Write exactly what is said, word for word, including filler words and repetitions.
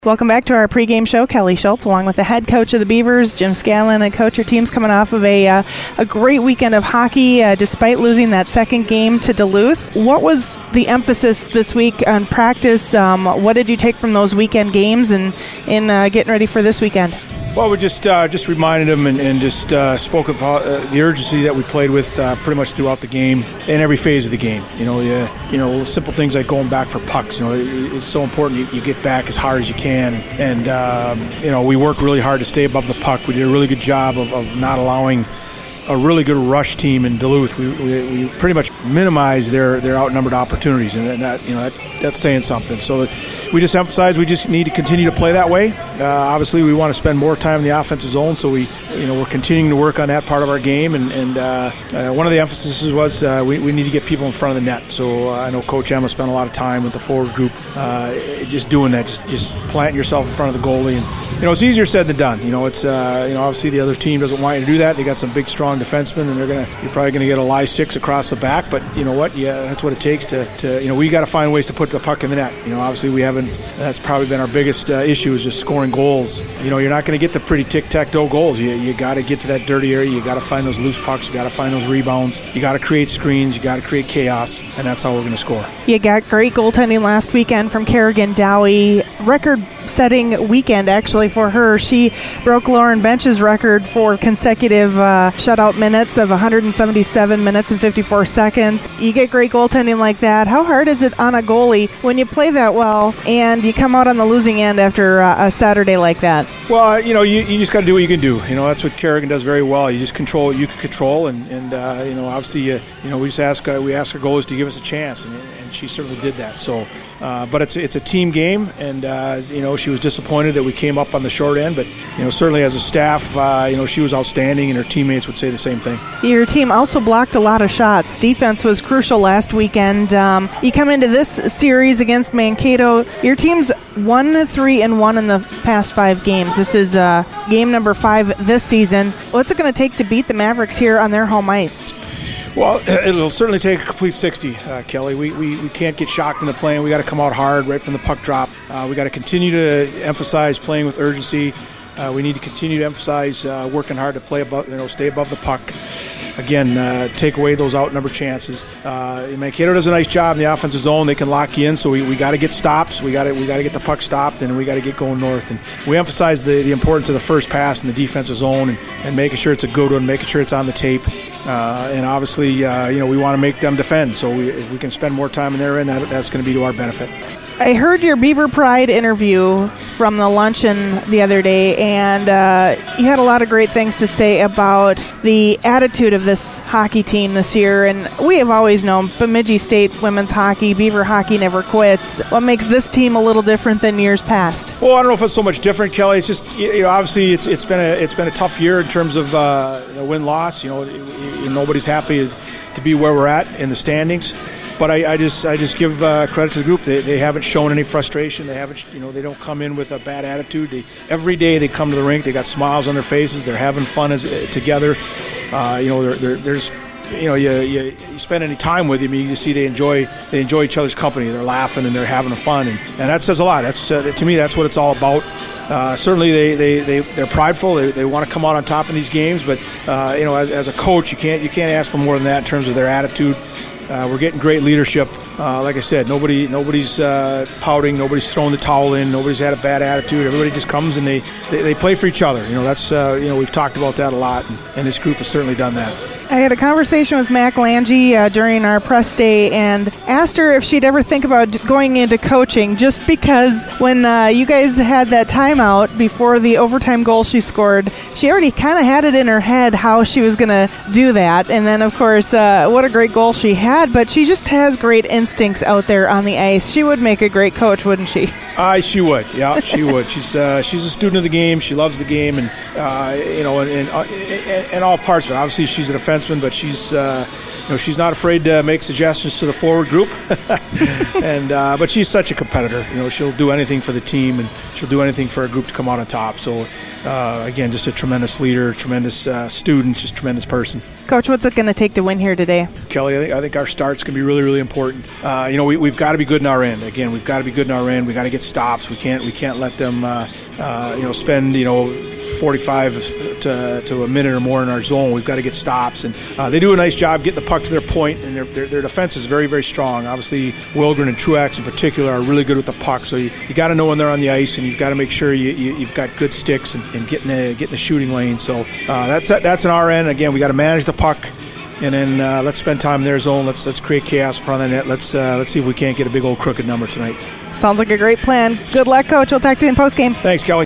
Welcome back to our pregame show. Kelly Schultz, along with the head coach of the Beavers, Jim Scallon. And coach, your team's coming off of a uh, a great weekend of hockey, uh, despite losing that second game to Duluth. What was the emphasis this week on practice? Um, what did you take from those weekend games and in uh, getting ready for this weekend? Well, we just uh, just reminded them and, and just uh, spoke of how, uh, the urgency that we played with uh, pretty much throughout the game in every phase of the game. You know, uh, you know, simple things like going back for pucks. You know, it, it's so important you, you get back as hard as you can. And um, you know, we work really hard to stay above the puck. We did a really good job of, of not allowing a really good rush team in Duluth. We, we, we pretty much minimized their, their outnumbered opportunities, and that you know that, that's saying something. So that we just emphasize we just need to continue to play that way. Uh, obviously, we want to spend more time in the offensive zone, so we you know we're continuing to work on that part of our game. And, and uh, uh, one of the emphases was uh, we, we need to get people in front of the net. So uh, I know Coach Emma spent a lot of time with the forward group, uh, just doing that, just, just planting yourself in front of the goalie. And you know it's easier said than done. You know it's uh, you know obviously the other team doesn't want you to do that. They got some big, strong defensemen, and they're gonna you're probably gonna get a lie six across the back. But you know what? Yeah, that's what it takes to, to you know we got to find ways to put the puck in the net. You know, obviously we haven't. That's probably been our biggest uh, issue is just scoring goals. You know, you're not going to get the pretty tic-tac-toe goals. You you got to get to that dirty area. You got to find those loose pucks. You got to find those rebounds. You got to create screens. You got to create chaos, and that's how we're going to score. You got great goaltending last weekend from Kerrigan Dowie. Record-setting weekend actually for her. She broke Lauren Bench's record for consecutive uh, shutout minutes of one hundred seventy-seven minutes and fifty-four seconds. You get great goaltending like that. How hard is it on a goalie when you play that well and you come out on the losing end after uh, a Saturday like that? Well, you know, you, you just got to do what you can do. You know, that's what Kerrigan does very well. You just control what you can control, and, and uh, you know, obviously, uh, you know, we just ask uh, we ask our goalies to give us a chance, and, and she certainly did that. So, uh, but it's it's a team game, and uh, you know, she was disappointed that we came up on the short end, but you know, certainly as a staff, uh, you know, she was outstanding, and her teammates would say the same thing. Your team also blocked a lot of shots. Defense was crucial last weekend. Um, you come into this series against Mankato. Your team's one, three, and one in the past five games. This is uh, game number five this season. What's it going to take to beat the Mavericks here on their home ice? Well, it'll certainly take a complete sixty, uh, Kelly. We, we we can't get shocked into playing. We got to come out hard right from the puck drop. Uh, we got to continue to emphasize playing with urgency. Uh, we need to continue to emphasize uh, working hard to play above, you know, stay above the puck. Again, uh, take away those outnumbered chances. Uh, Mankato does a nice job in the offensive zone. They can lock you in, so we, we got to get stops. We got to we got to get the puck stopped, and we got to get going north. And we emphasize the, the importance of the first pass in the defensive zone, and, and making sure it's a good one, making sure it's on the tape. Uh, and obviously, uh, you know, we want to make them defend. So we, if we can spend more time in their end, that, that's going to be to our benefit. I heard your Beaver Pride interview from the luncheon the other day, and uh, you had a lot of great things to say about the attitude of this hockey team this year. And we have always known Bemidji State women's hockey, Beaver hockey never quits. What makes this team a little different than years past? Well, I don't know if it's so much different, Kelly. It's just, you know, obviously it's it's been a it's been a tough year in terms of uh, the win-loss. You know, nobody's happy to be where we're at in the standings. But I, I just I just give uh, credit to the group. They, they haven't shown any frustration. They haven't, you know, they don't come in with a bad attitude. They, every day they come to the rink. They got smiles on their faces. They're having fun as uh, together. Uh, you know, they're, they're, there's, you know, you, you you spend any time with them, you can see they enjoy they enjoy each other's company. They're laughing and they're having fun, and, and that says a lot. That's uh, to me, that's what it's all about. Uh, certainly, they they they they're prideful. They they want to come out on top in these games, but uh, you know, as, as a coach, you can't you can't ask for more than that in terms of their attitude. Uh, we're getting great leadership. Uh, like I said, nobody, nobody's uh, pouting. Nobody's throwing the towel in. Nobody's had a bad attitude. Everybody just comes and they, they, they play for each other. You know, that's uh, you know we've talked about that a lot, and, and this group has certainly done that. I had a conversation with Mac Lange uh, during our press day and asked her if she'd ever think about going into coaching, just because when uh, you guys had that timeout before the overtime goal she scored, she already kind of had it in her head how she was going to do that. And then, of course, uh, what a great goal she had, but she just has great instincts out there on the ice. She would make a great coach, wouldn't she? Uh, she would, yeah, she would. She's uh, she's a student of the game. She loves the game, and uh, you know, and, and, and all parts of it. Obviously, she's a defenseman, but she's uh, you know she's not afraid to make suggestions to the forward group. and uh, but she's such a competitor. You know, she'll do anything for the team, and she'll do anything for a group to come out on top. So uh, again, just a tremendous leader, tremendous uh, student, just a tremendous person. Coach, what's it going to take to win here today? Kelly, I think I think our start's going to be really, really important. Uh, you know, we, we've got to be good in our end. Again, we've got to be good in our end. We've got to get get stops. We can't we can't let them uh, uh, you know spend you know forty-five to, to a minute or more in our zone. We've got to get stops, and uh, they do a nice job getting the puck to their point, and their, their, their defense is very very strong. Obviously, Wilgren and Truax in particular are really good with the puck. So you, you got to know when they're on the ice, and you've got to make sure you, you you've got good sticks and, and getting the getting the shooting lane. So uh, that's that's an R N. Again, we got to manage the puck. And then uh, let's spend time in their zone. Let's let's create chaos in front of the net. Let's uh, let's see if we can't get a big old crooked number tonight. Sounds like a great plan. Good luck, Coach. We'll talk to you in postgame. Thanks, Kelly.